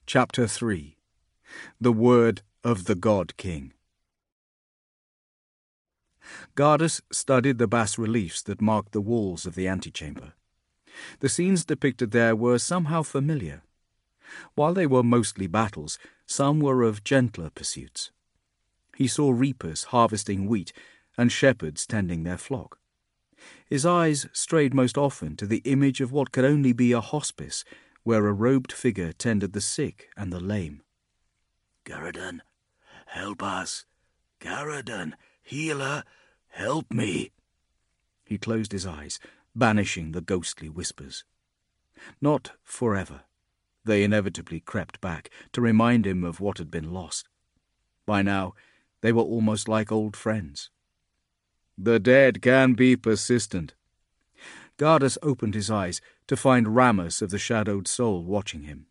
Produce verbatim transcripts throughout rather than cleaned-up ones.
Chapter three. The Word of the God King. Gardus studied the bas-reliefs that marked the walls of the antechamber. The scenes depicted there were somehow familiar. While they were mostly battles, some were of gentler pursuits. He saw reapers harvesting wheat and shepherds tending their flock. His eyes strayed most often to the image of what could only be a hospice, where a robed figure tended the sick and the lame. "Garradon, help us! Garradon, healer, help me!" He closed his eyes, banishing the ghostly whispers. Not forever. They inevitably crept back to remind him of what had been lost. By now, they were almost like old friends. The dead can be persistent. Gardus opened his eyes to find Rammus of the Shadowed Soul watching him.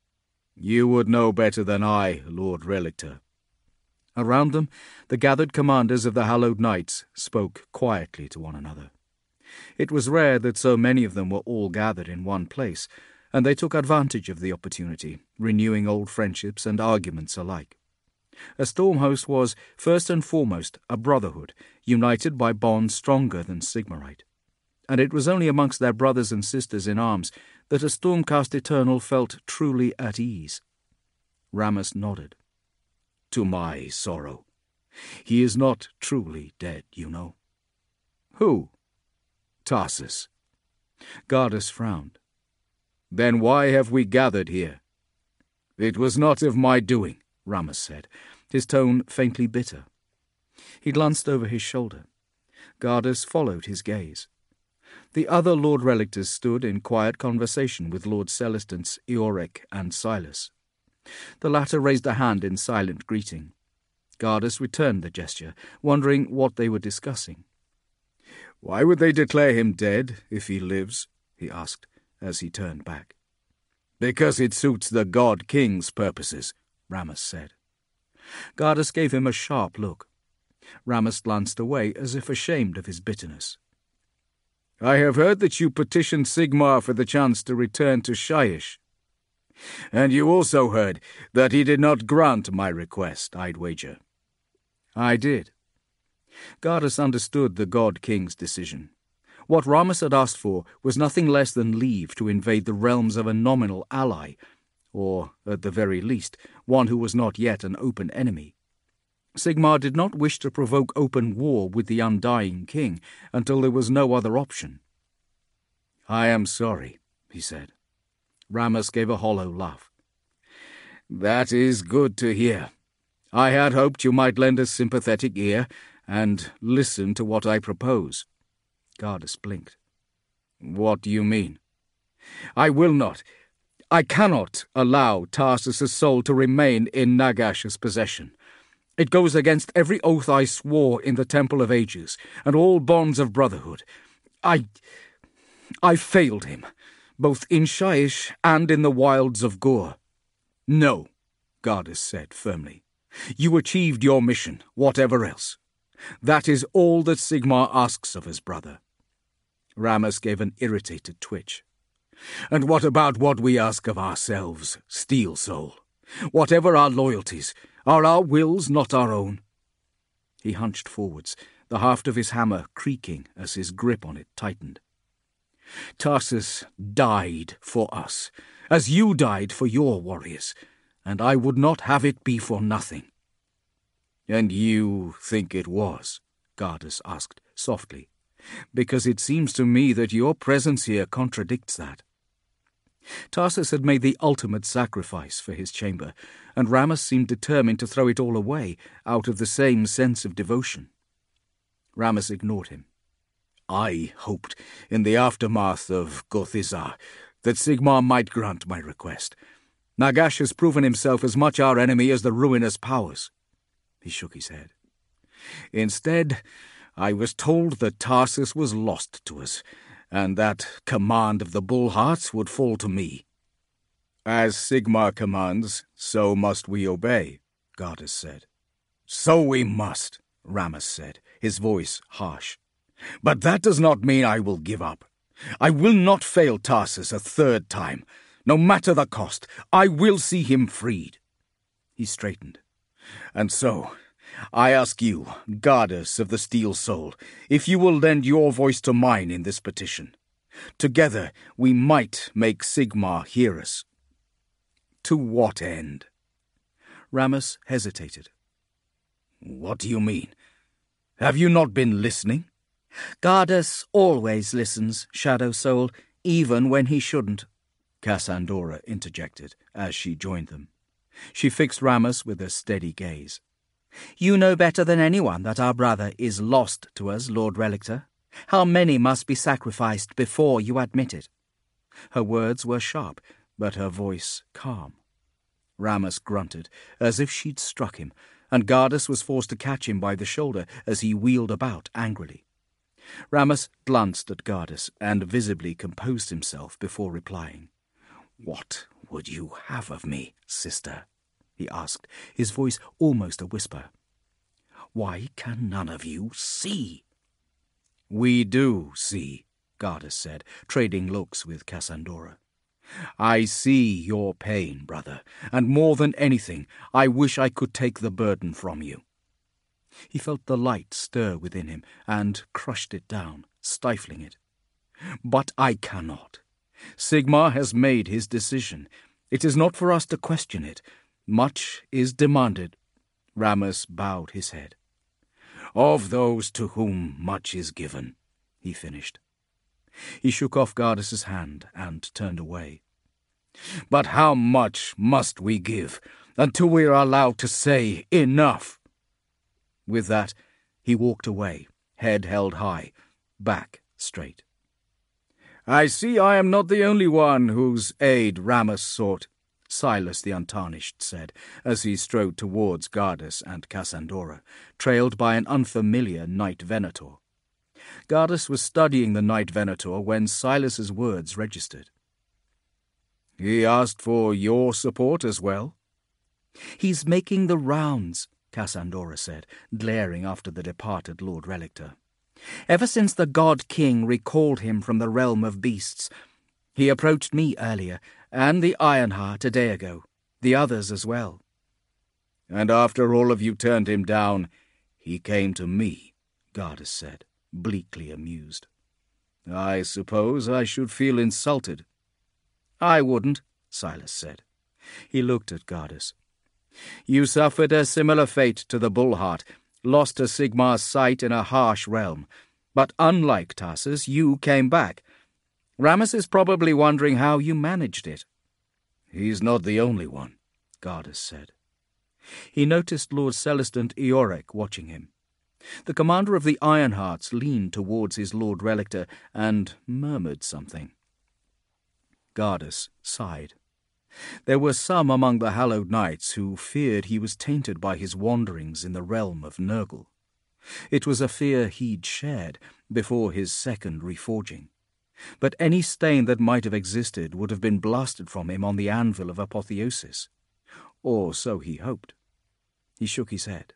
"You would know better than I, Lord Relictor." Around them, the gathered commanders of the Hallowed Knights spoke quietly to one another. It was rare that so many of them were all gathered in one place, and they took advantage of the opportunity, renewing old friendships and arguments alike. A Stormhost was, first and foremost, a brotherhood, united by bonds stronger than Sigmarite. And it was only amongst their brothers and sisters in arms that a Stormcast Eternal felt truly at ease. Rammus nodded. "To my sorrow. He is not truly dead, you know." "Who?" "Tarsus." Gardus frowned. "Then why have we gathered here?" "It was not of my doing," Rammus said, his tone faintly bitter. He glanced over his shoulder. Gardus followed his gaze. The other Lord Relictors stood in quiet conversation with Lord Celestance, Eorek, and Silas. The latter raised a hand in silent greeting. Gardus returned the gesture, wondering what they were discussing. "Why would they declare him dead, if he lives?" he asked, as he turned back. "Because it suits the God King's purposes," Rammus said. Gardus gave him a sharp look. Rammus glanced away, as if ashamed of his bitterness. "I have heard that you petitioned Sigmar for the chance to return to Shyish. And you also heard that he did not grant my request, I'd wager." "I did." Gardus understood the God King's decision. What Rammus had asked for was nothing less than leave to invade the realms of a nominal ally, or, at the very least, one who was not yet an open enemy. Sigmar did not wish to provoke open war with the Undying King until there was no other option. "I am sorry," he said. Rammus gave a hollow laugh. "That is good to hear. I had hoped you might lend a sympathetic ear and listen to what I propose." Gardus blinked. "What do you mean?" "I will not, I cannot allow Tarsus' soul to remain in Nagash's possession. It goes against every oath I swore in the Temple of Ages, and all bonds of brotherhood. I... I failed him, both in Shyish and in the wilds of Ghor." "No," Gardus said firmly. "You achieved your mission, whatever else. That is all that Sigmar asks of his brother." Rammus gave an irritated twitch. "And what about what we ask of ourselves, Steel Soul? Whatever our loyalties, are our wills not our own?" He hunched forwards, the haft of his hammer creaking as his grip on it tightened. "Tarsus died for us, as you died for your warriors, and I would not have it be for nothing." "And you think it was?" Gardus asked softly, "because it seems to me that your presence here contradicts that." Tarsus had made the ultimate sacrifice for his chamber, and Rammus seemed determined to throw it all away out of the same sense of devotion. Rammus ignored him. "I hoped, in the aftermath of Gothizar, that Sigmar might grant my request. Nagash has proven himself as much our enemy as the ruinous powers." He shook his head. "Instead, I was told that Tarsus was lost to us, and that command of the Bull Hearts would fall to me." "As Sigmar commands, so must we obey," Gardus said. "So we must," Rammus said, his voice harsh. "But that does not mean I will give up. I will not fail Tarsus a third time, No matter the cost, I will see him freed. He straightened. And so, I ask you, goddess of the Steel Soul, if you will lend your voice to mine in this petition. Together we might make Sigmar hear us. To what end? Rammus hesitated. What do you mean? Have you not been listening? Gardus always listens, Shadow Soul, even when he shouldn't, Cassandora interjected as she joined them. She fixed Rammus with a steady gaze. You know better than anyone that our brother is lost to us, Lord Relictor. How many must be sacrificed before you admit it? Her words were sharp, but her voice calm. Rammus grunted, as if she'd struck him, and Gardus was forced to catch him by the shoulder as he wheeled about angrily. Rammus glanced at Gardus and visibly composed himself before replying. "What would you have of me, sister?" he asked, his voice almost a whisper. "Why can none of you see?" "We do see," Gardus said, trading looks with Cassandora. "I see your pain, brother, and more than anything, I wish I could take the burden from you." He felt the light stir within him and crushed it down, stifling it. "But I cannot. Sigmar has made his decision. It is not for us to question it. Much is demanded." Rammus bowed his head. "Of those to whom much is given," he finished. He shook off Gardus's hand and turned away. "But how much must we give until we are allowed to say enough?" With that, he walked away, head held high, back straight. "I see I am not the only one whose aid Rammus sought," Silas the Untarnished said, as he strode towards Gardus and Cassandora, trailed by an unfamiliar Knight Venator. Gardus was studying the Knight Venator when Silas's words registered. "He asked for your support as well?" "He's making the rounds," Cassandora said, glaring after the departed Lord Relictor. "Ever since the God King recalled him from the realm of beasts. He approached me earlier, and the Ironheart a day ago, the others as well." "And after all of you turned him down, he came to me," Gardus said, bleakly amused. "I suppose I should feel insulted." "I wouldn't," Silas said. He looked at Gardus. "You suffered a similar fate to the Bullheart, lost to Sigmar's sight in a harsh realm. But unlike Tarsus, you came back. Rammus is probably wondering how you managed it." "He's not the only one," Gardus said. He noticed Lord Celestant Eorek watching him. The commander of the Ironhearts leaned towards his Lord Relictor and murmured something. Gardus sighed. There were some among the Hallowed Knights who feared he was tainted by his wanderings in the realm of Nurgle. It was a fear he'd shared before his second reforging. But any stain that might have existed would have been blasted from him on the anvil of apotheosis. Or so he hoped. He shook his head.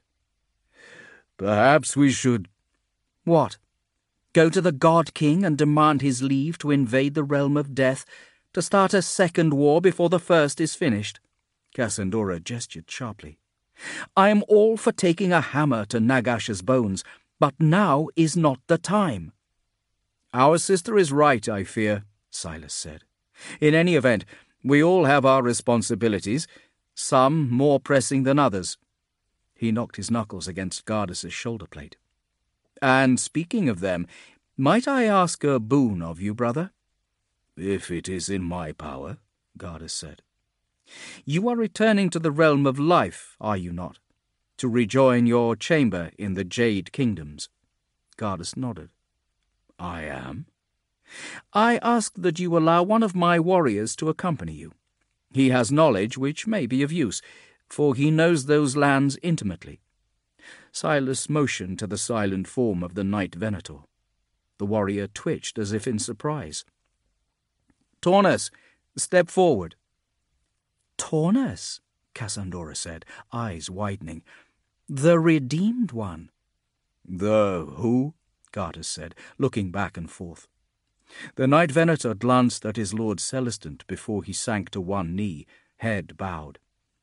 "Perhaps we should—" "What? Go to the God King and demand his leave to invade the realm of death, to start a second war before the first is finished?" Cassandora gestured sharply. "I am all for taking a hammer to Nagash's bones, but now is not the time." "Our sister is right, I fear," Silas said. "In any event, we all have our responsibilities, some more pressing than others." He knocked his knuckles against Gardus's shoulder plate. "And speaking of them, might I ask a boon of you, brother?" "If it is in my power," Gardus said. "You are returning to the realm of life, are you not? To rejoin your chamber in the Jade Kingdoms?" Gardus nodded. "I am." "I ask that you allow one of my warriors to accompany you. He has knowledge which may be of use, for he knows those lands intimately." Silas motioned to the silent form of the Knight Venator. The warrior twitched as if in surprise. "Taunus, step forward." "Taunus," Cassandora said, eyes widening. "The redeemed one." "The who?" Gardus said, looking back and forth. The Knight Venator glanced at his Lord Celestant before he sank to one knee, head bowed.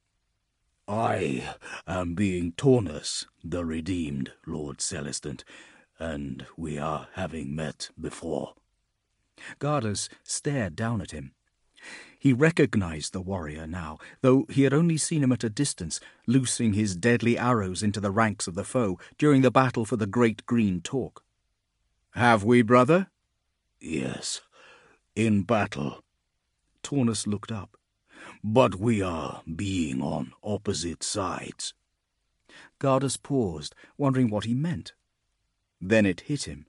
I am being Taunus, the redeemed, Lord Celestant, and we are having met before. Gardus stared down at him. He recognized the warrior now, though he had only seen him at a distance, loosing his deadly arrows into the ranks of the foe during the battle for the Great Green Talk. "Have we, brother?" "Yes, in battle." Taunus looked up. "But we are being on opposite sides." Gardus paused, wondering what he meant. Then it hit him.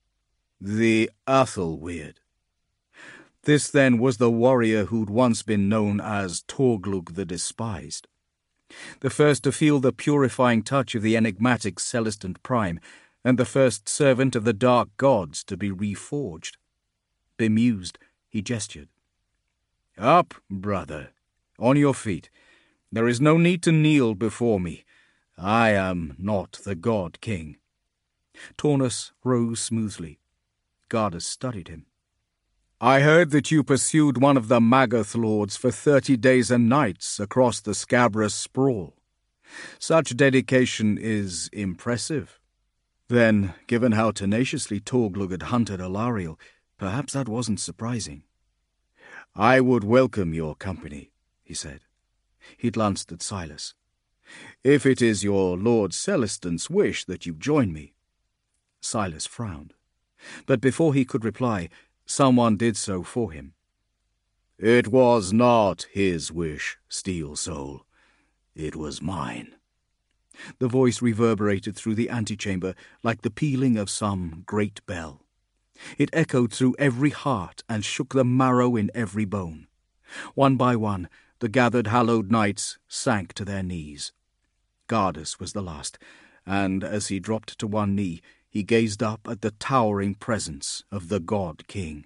The Athelweird. This, then, was the warrior who'd once been known as Torglug the Despised. The first to feel the purifying touch of the enigmatic Celestant Prime, and the first servant of the dark gods to be reforged. Bemused, he gestured. "Up, brother. On your feet. There is no need to kneel before me. I am not the God King." Taunus rose smoothly. Gardus studied him. "I heard that you pursued one of the Magath lords for thirty days and nights across the scabrous sprawl. Such dedication is impressive." Then, given how tenaciously Torglug had hunted Alariel, perhaps that wasn't surprising. "I would welcome your company," he said. He glanced at Silas. "If it is your Lord Celestant's wish that you join me." Silas frowned. But before he could reply, someone did so for him. "It was not his wish, Steel Soul. It was mine." The voice reverberated through the antechamber like the pealing of some great bell. It echoed through every heart and shook the marrow in every bone. One by one, the gathered hallowed knights sank to their knees. Gardus was the last, and as he dropped to one knee, he gazed up at the towering presence of the God King.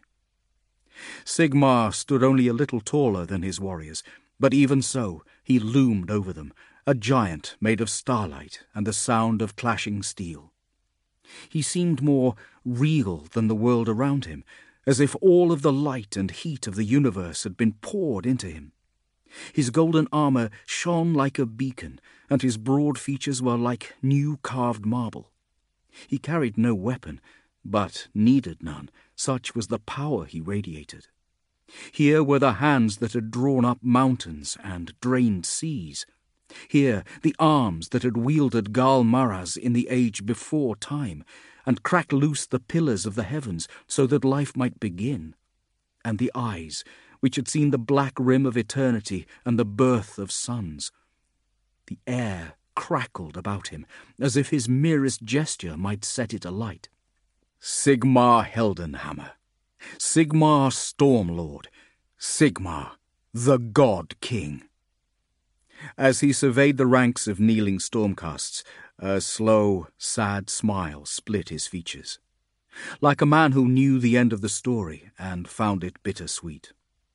Sigmar stood only a little taller than his warriors, but even so he loomed over them, a giant made of starlight and the sound of clashing steel. He seemed more real than the world around him, as if all of the light and heat of the universe had been poured into him. His golden armour shone like a beacon, and his broad features were like new carved marble. He carried no weapon, but needed none, such was the power he radiated. Here were the hands that had drawn up mountains and drained seas. Here the arms that had wielded Gal Maraz in the age before time, and cracked loose the pillars of the heavens so that life might begin. And the eyes, which had seen the black rim of eternity and the birth of suns. The air crackled about him, as if his merest gesture might set it alight. Sigmar Heldenhammer, Sigmar Stormlord, Sigmar, the God King. As he surveyed the ranks of kneeling stormcasts, a slow, sad smile split his features, like a man who knew the end of the story and found it bittersweet.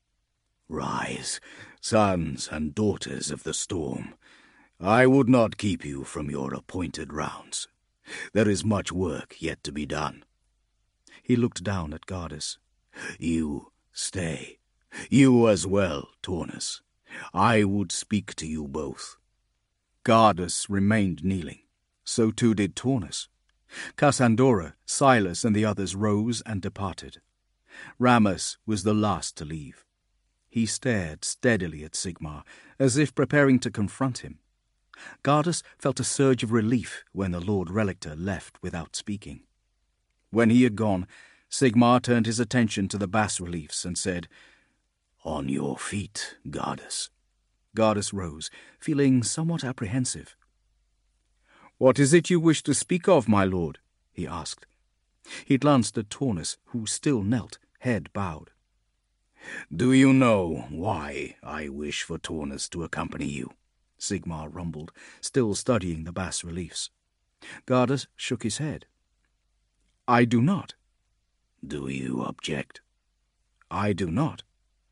"Rise, sons and daughters of the storm. I would not keep you from your appointed rounds. There is much work yet to be done." He looked down at Gardus. "You stay. You as well, Taunus. I would speak to you both." Gardus remained kneeling. So too did Taunus. Cassandora, Silas, and the others rose and departed. Rammus was the last to leave. He stared steadily at Sigmar, as if preparing to confront him. Gardus felt a surge of relief when the Lord Relictor left without speaking. When he had gone, Sigmar turned his attention to the bas-reliefs and said, "On your feet, Gardus." Gardus rose, feeling somewhat apprehensive. "What is it you wish to speak of, my lord?" he asked. He glanced at Taunus, who still knelt, head bowed. "Do you know why I wish for Taunus to accompany you?" Sigmar rumbled, still studying the bas-reliefs. Gardus shook his head. "I do not." "Do you object?" "I do not."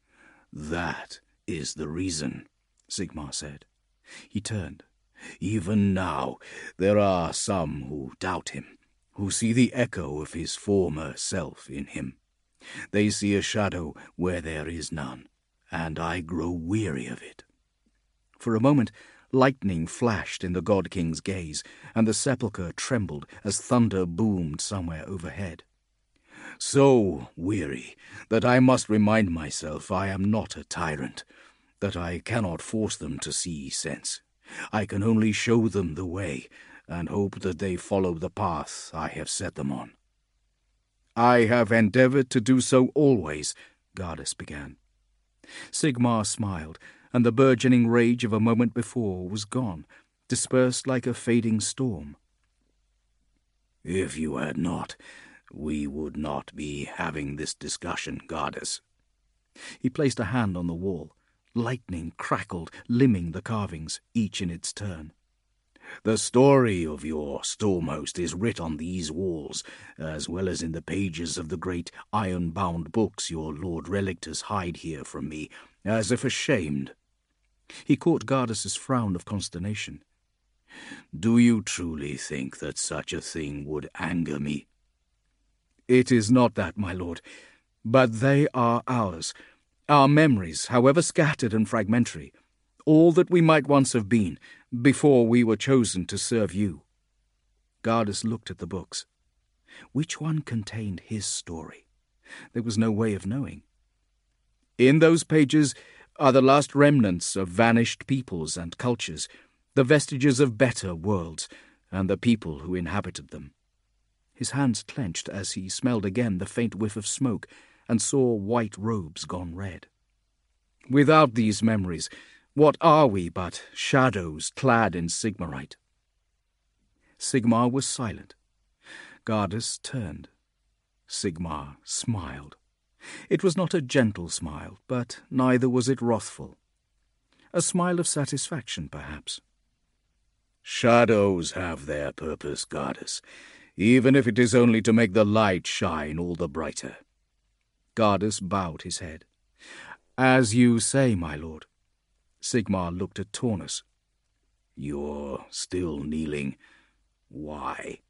"That is the reason," Sigmar said. He turned. "Even now there are some who doubt him, who see the echo of his former self in him. They see a shadow where there is none, and I grow weary of it." For a moment, lightning flashed in the God King's gaze, and the sepulchre trembled as thunder boomed somewhere overhead. "So weary that I must remind myself I am not a tyrant, that I cannot force them to see sense. I can only show them the way, and hope that they follow the path I have set them on." "I have endeavoured to do so always," Gardus began. Sigmar smiled, and the burgeoning rage of a moment before was gone, dispersed like a fading storm. "If you had not, we would not be having this discussion, Gardus." He placed a hand on the wall. Lightning crackled, limning the carvings, each in its turn. "The story of your storm-host is writ on these walls, as well as in the pages of the great iron-bound books your Lord Relictus hide here from me, as if ashamed." He caught Gardus's frown of consternation. "Do you truly think that such a thing would anger me?" "It is not that, my lord, but they are ours. Our memories, however scattered and fragmentary, all that we might once have been, before we were chosen to serve you." Gardus looked at the books. Which one contained his story? There was no way of knowing. "In those pages are the last remnants of vanished peoples and cultures, the vestiges of better worlds, and the people who inhabited them." His hands clenched as he smelled again the faint whiff of smoke and saw white robes gone red. "Without these memories, what are we but shadows clad in Sigmarite?" Sigmar was silent. Gardus turned. Sigmar smiled. It was not a gentle smile, but neither was it wrathful. A smile of satisfaction, perhaps. "Shadows have their purpose, Gardus, even if it is only to make the light shine all the brighter." Gardus bowed his head. "As you say, my lord." Sigmar looked at Taunus. "You're still kneeling. Why?"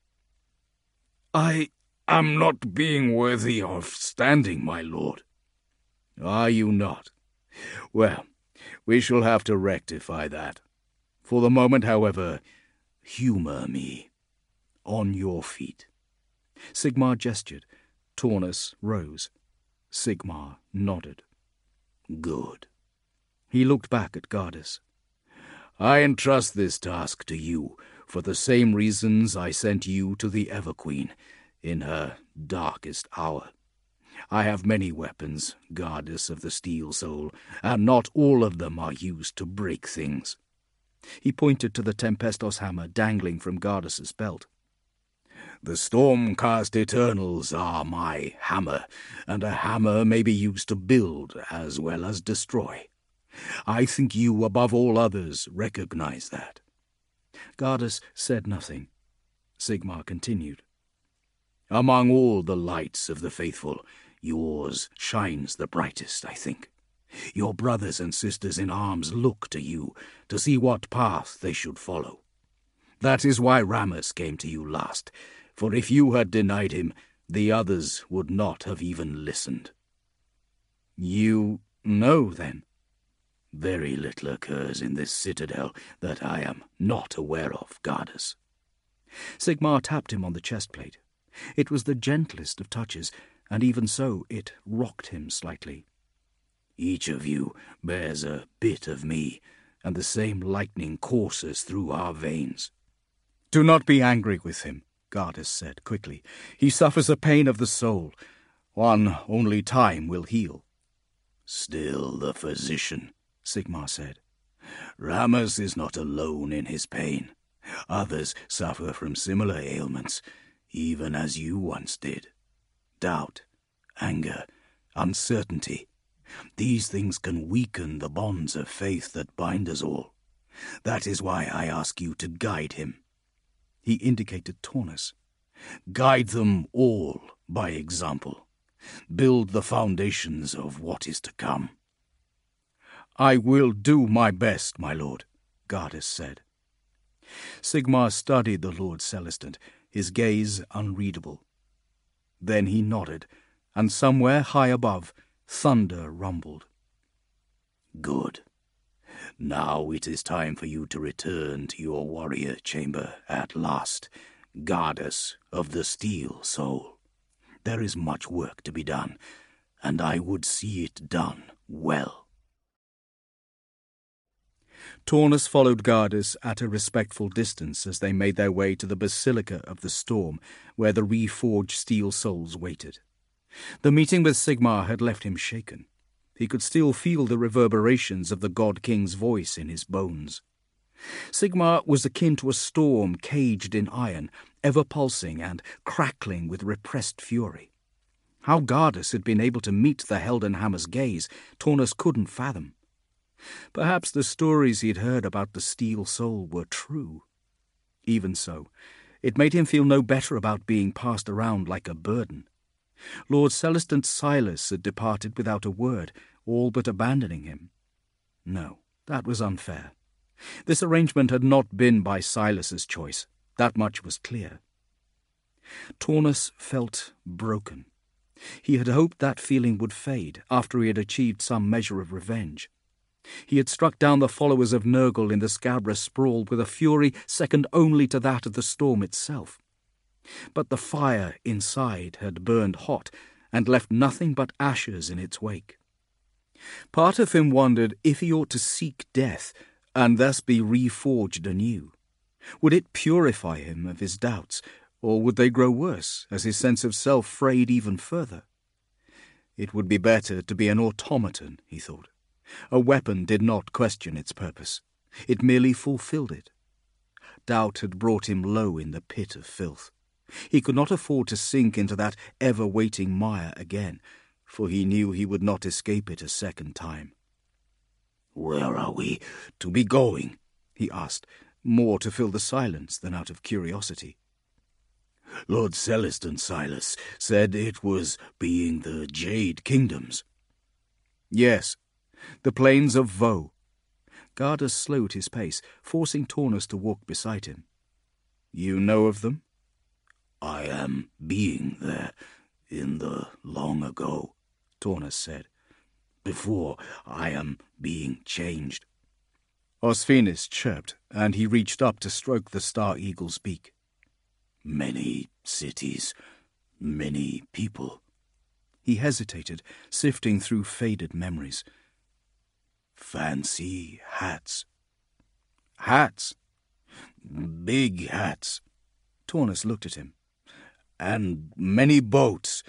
"I am not being worthy of standing, my lord." "Are you not? Well, we shall have to rectify that. For the moment, however, humour me. On your feet." Sigmar gestured. Taunus rose. Sigmar nodded. "Good." He looked back at Gardus. "I entrust this task to you for the same reasons I sent you to the Everqueen in her darkest hour. I have many weapons, Gardus of the Steel Soul, and not all of them are used to break things." He pointed to the Tempestos hammer dangling from Gardus's belt. "The Stormcast Eternals are my hammer, and a hammer may be used to build as well as destroy. I think you, above all others, recognize that." Gardus said nothing. Sigmar continued. "Among all the lights of the faithful, yours shines the brightest, I think. Your brothers and sisters in arms look to you to see what path they should follow. That is why Rammus came to you last, for if you had denied him, the others would not have even listened." "You know, then?" "Very little occurs in this citadel that I am not aware of, Gardus." Sigmar tapped him on the chest plate. It was the gentlest of touches, and even so it rocked him slightly. "Each of you bears a bit of me, and the same lightning courses through our veins." "Do not be angry with him," Gardus said quickly. "He suffers a pain of the soul. One only time will heal." "Still the physician," Sigmar said. "Rammus is not alone in his pain. Others suffer from similar ailments, even as you once did. Doubt, anger, uncertainty. These things can weaken the bonds of faith that bind us all. That is why I ask you to guide him." He indicated Taunus. "Guide them all by example. Build the foundations of what is to come." "I will do my best, my lord," Gardus said. Sigmar studied the Lord Celestant, his gaze unreadable. Then he nodded, and somewhere high above, thunder rumbled. Good. Now it is time for you to return to your warrior chamber at last, goddess of the steel soul. There is much work to be done, and I would see it done well. Taunus followed Gardus at a respectful distance as they made their way to the Basilica of the Storm, where the reforged steel souls waited. The meeting with Sigmar had left him shaken. He could still feel the reverberations of the God King's voice in his bones. Sigmar was akin to a storm caged in iron, ever pulsing and crackling with repressed fury. How Gardus had been able to meet the Heldenhammer's gaze, Taunus couldn't fathom. Perhaps the stories he'd heard about the steel soul were true. Even so, it made him feel no better about being passed around like a burden. Lord Celestant Silas had departed without a word, all but abandoning him. No, that was unfair. This arrangement had not been by Silas's choice. That much was clear. Taunus felt broken. He had hoped that feeling would fade after he had achieved some measure of revenge. He had struck down the followers of Nurgle in the Scabra sprawl with a fury second only to that of the storm itself. But the fire inside had burned hot and left nothing but ashes in its wake. Part of him wondered if he ought to seek death and thus be reforged anew. Would it purify him of his doubts, or would they grow worse as his sense of self frayed even further? It would be better to be an automaton, he thought. A weapon did not question its purpose. It merely fulfilled it. Doubt had brought him low in the pit of filth. He could not afford to sink into that ever-waiting mire again, for he knew he would not escape it a second time. "Where are we to be going?" he asked, more to fill the silence than out of curiosity. "Lord Celestant Silas said it was being the Jade Kingdoms." "Yes, the plains of Voe." Gardus slowed his pace, forcing Taunus to walk beside him. "You know of them?" "I am being there in the long ago," Taunus said. "Before I am being changed." Osfinus chirped, and he reached up to stroke the star-eagle's beak. "Many cities, many people." He hesitated, sifting through faded memories. "Fancy hats." "Hats?" "Big hats." Taunus looked at him. "And many boats.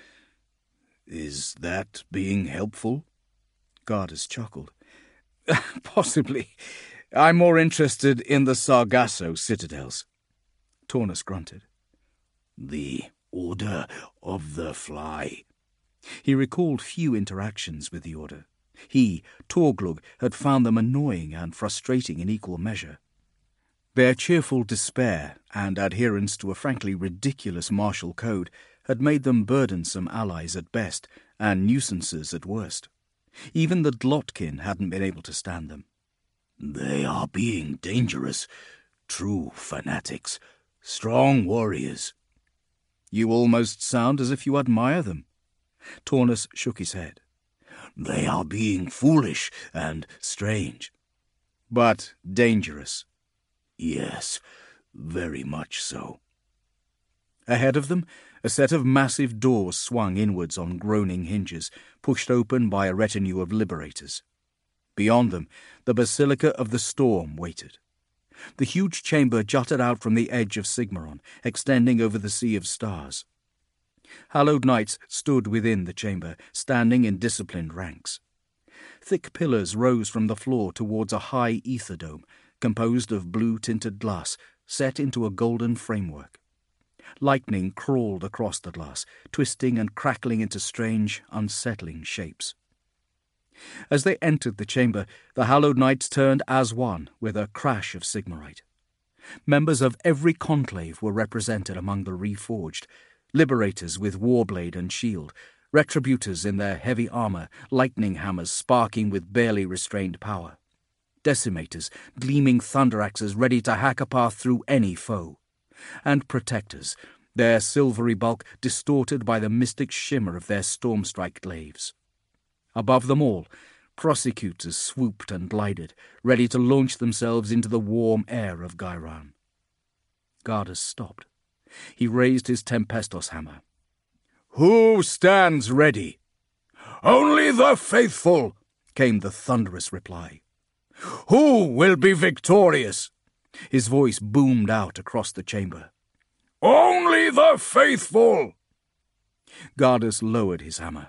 Is that being helpful?" Gardus chuckled. "Possibly. I'm more interested in the Sargasso citadels." Taunus grunted. "The Order of the Fly." He recalled few interactions with the Order. He, Torglug, had found them annoying and frustrating in equal measure. Their cheerful despair and adherence to a frankly ridiculous martial code had made them burdensome allies at best and nuisances at worst. Even the Dlotkin hadn't been able to stand them. "They are being dangerous, true fanatics, strong warriors." "You almost sound as if you admire them." Taunus shook his head. "They are being foolish and strange." "But dangerous." "Yes, very much so." Ahead of them, a set of massive doors swung inwards on groaning hinges, pushed open by a retinue of liberators. Beyond them, the Basilica of the Storm waited. The huge chamber jutted out from the edge of Sigmaron, extending over the sea of stars. Hallowed knights stood within the chamber, standing in disciplined ranks. Thick pillars rose from the floor towards a high ether dome, composed of blue-tinted glass, set into a golden framework. Lightning crawled across the glass, twisting and crackling into strange, unsettling shapes. As they entered the chamber, the hallowed knights turned as one with a crash of Sigmarite. Members of every conclave were represented among the reforged, liberators with warblade and shield, retributors in their heavy armour, lightning hammers sparking with barely restrained power, decimators, gleaming thunder axes ready to hack a path through any foe, and protectors, their silvery bulk distorted by the mystic shimmer of their storm-strike glaives. Above them all, prosecutors swooped and glided, ready to launch themselves into the warm air of Ghyran. Gardas stopped. He raised his Tempestos hammer. "Who stands ready?" "Only the faithful," came the thunderous reply. "Who will be victorious?" His voice boomed out across the chamber. "Only the faithful." Gardas lowered his hammer.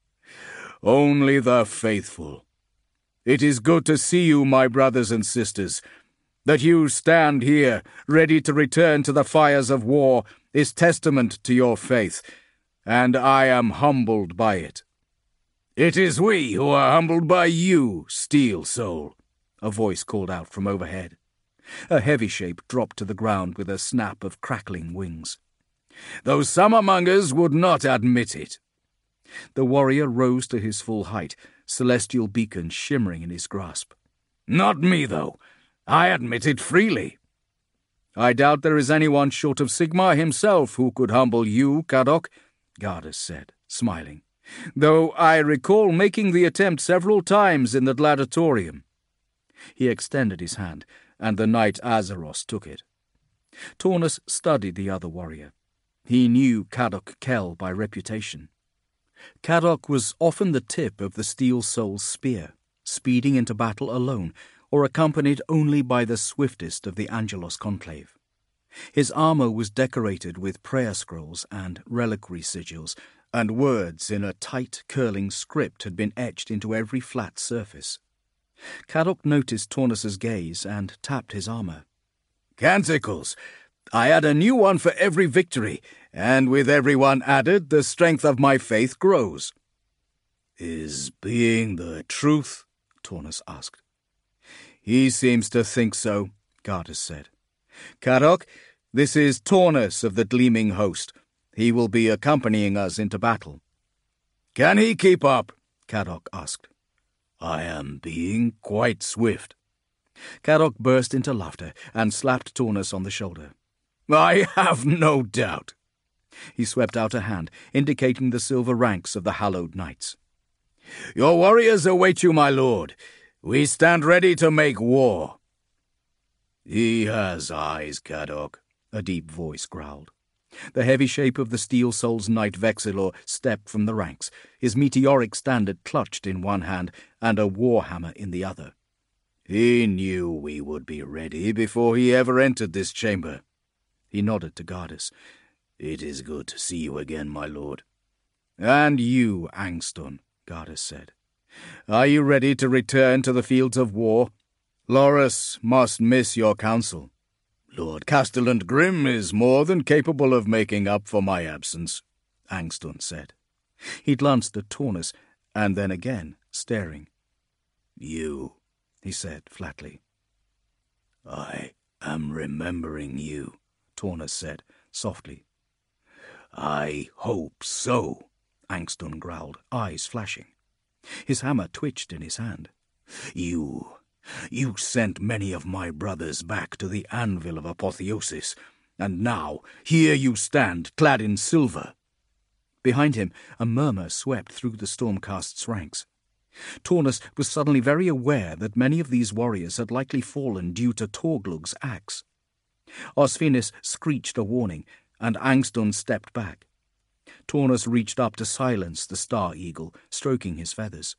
"Only the faithful. It is good to see you, my brothers and sisters. That you stand here, ready to return to the fires of war, is testament to your faith, and I am humbled by it." "It is we who are humbled by you, Steel Soul," a voice called out from overhead. A heavy shape dropped to the ground with a snap of crackling wings. "Though some among us would not admit it." The warrior rose to his full height, celestial beacon shimmering in his grasp. "Not me, though. I admit it freely." "I doubt there is anyone short of Sigmar himself who could humble you, Kadok," Gardas said, smiling, "though I recall making the attempt several times in the gladiatorium." He extended his hand, and the knight Azeros took it. Taunus studied the other warrior. He knew Kadok Kell by reputation. Kadok was often the tip of the Steel Soul's spear, speeding into battle alone, or accompanied only by the swiftest of the Angelos conclave. His armour was decorated with prayer scrolls and reliquary sigils, and words in a tight, curling script had been etched into every flat surface. Kadok noticed Taunus's gaze and tapped his armour. "Canticles! I add a new one for every victory, and with every one added, the strength of my faith grows." "Is being the truth?" Taunus asked. "He seems to think so," Gardas said. "Kadok, this is Taunus of the Gleaming Host. He will be accompanying us into battle." "Can he keep up?" Kadok asked. "I am being quite swift." Kadok burst into laughter and slapped Taunus on the shoulder. "I have no doubt." He swept out a hand, indicating the silver ranks of the hallowed knights. "Your warriors await you, my lord. We stand ready to make war." "He has eyes, Kadok," a deep voice growled. The heavy shape of the Steel Soul's knight Vexilor stepped from the ranks, his meteoric standard clutched in one hand and a warhammer in the other. "He knew we would be ready before he ever entered this chamber." He nodded to Gardas. "It is good to see you again, my lord." "And you, Angston," Gardas said. "Are you ready to return to the fields of war? Loras must miss your counsel." "Lord Castellan Grim is more than capable of making up for my absence," Angston said. He glanced at Taunus, and then again, staring. "You," he said flatly. "I am remembering you," Taunus said, softly. "I hope so," Angston growled, eyes flashing. His hammer twitched in his hand. You... You sent many of my brothers back to the anvil of apotheosis, and now here you stand, clad in silver." Behind him, a murmur swept through the Stormcast's ranks. Taunus was suddenly very aware that many of these warriors had likely fallen due to Torglug's axe. Osfinus screeched a warning, and Angston stepped back. Taunus reached up to silence the Star Eagle, stroking his feathers.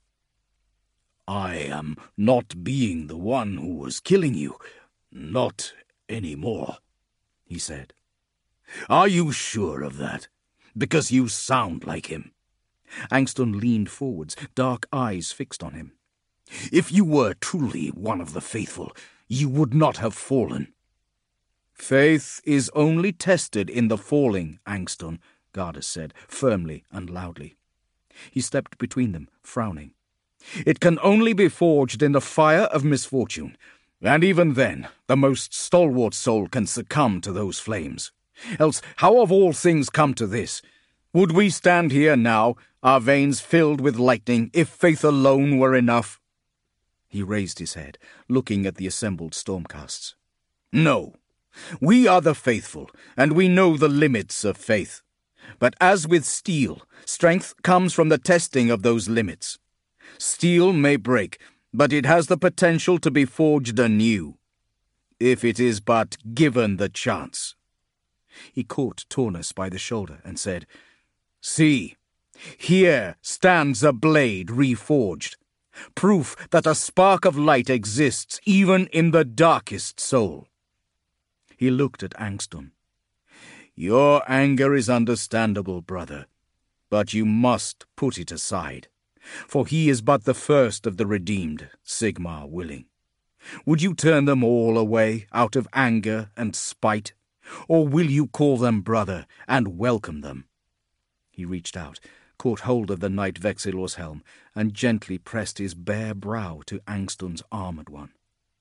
"I am not being the one who was killing you. Not any more," he said. "Are you sure of that? Because you sound like him." Angston leaned forwards, dark eyes fixed on him. "If you were truly one of the faithful, you would not have fallen." "Faith is only tested in the falling, Angston," Gardas said, firmly and loudly. He stepped between them, frowning. "It can only be forged in the fire of misfortune, and even then the most stalwart soul can succumb to those flames. Else how of all things come to this? Would we stand here now, our veins filled with lightning, if faith alone were enough?" He raised his head, looking at the assembled Stormcasts. "No, We are the faithful, and we know the limits of faith. But as with steel, strength comes from the testing of those limits. Steel may break, but it has the potential to be forged anew, if it is but given the chance. He caught Taunus by the shoulder and said, See, here stands a blade reforged, proof that a spark of light exists even in the darkest soul. He looked at Angston. Your anger is understandable, brother, but you must put it aside, for he is but the first of the redeemed, Sigmar willing. Would you turn them all away out of anger and spite, or will you call them brother and welcome them? He reached out, caught hold of the knight Vexilor's helm, and gently pressed his bare brow to Angston's armoured one.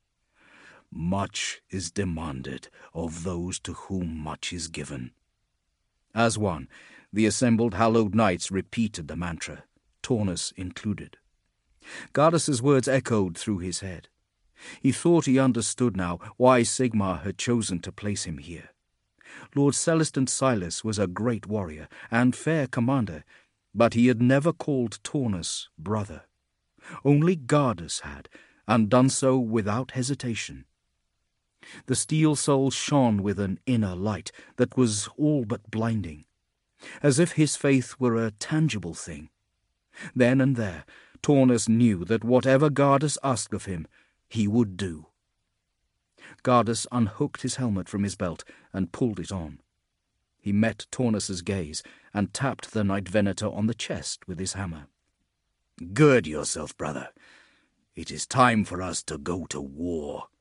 Much is demanded of those to whom much is given. As one, the assembled hallowed knights repeated the mantra, Taunus included. Gardas's words echoed through his head. He thought he understood now why Sigmar had chosen to place him here. Lord Celestin Silas was a great warrior and fair commander, but he had never called Taunus brother. Only Gardas had, and done so without hesitation. The steel soul shone with an inner light that was all but blinding, as if his faith were a tangible thing. Then and there, Taunus knew that whatever Gardas asked of him, he would do. Gardas unhooked his helmet from his belt and pulled it on. He met Taunus's gaze and tapped the Knight Venator on the chest with his hammer. Gird yourself, brother. It is time for us to go to war.